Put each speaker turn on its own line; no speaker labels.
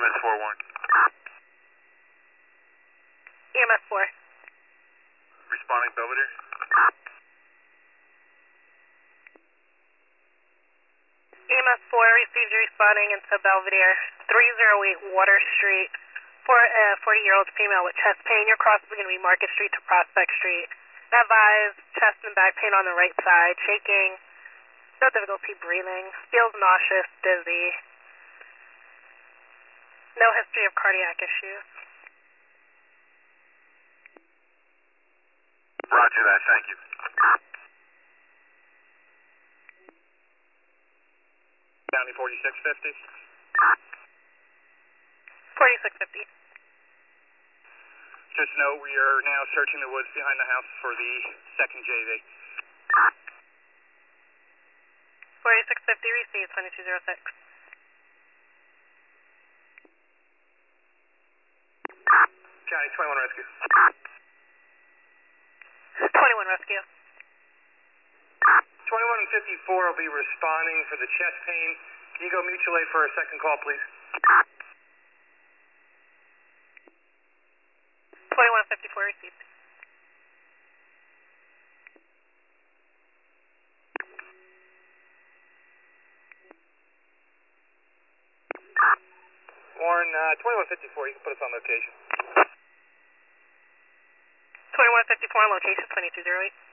EMS 4 Warren.
EMS 4.
Responding Belvedere.
EMS 4 received you responding into Belvedere, 308 Water Street, for a 40-year-old female with chest pain. Your cross is going to be Market Street to Prospect Street. Advise chest and back pain on the right side, shaking, no difficulty breathing, feels nauseous, dizzy, no history of cardiac issues.
Roger that, thank you. County 4650.
4650.
Just know we are now searching the woods behind the house for the second JV.
4650 received, 2206.
County 21 Rescue.
21 rescue.
2154 will be responding for the chest pain. Can you go mutual aid for a second call, please?
2154 received.
Warren, 2154, you can put us on location.
2154 on location, 2208.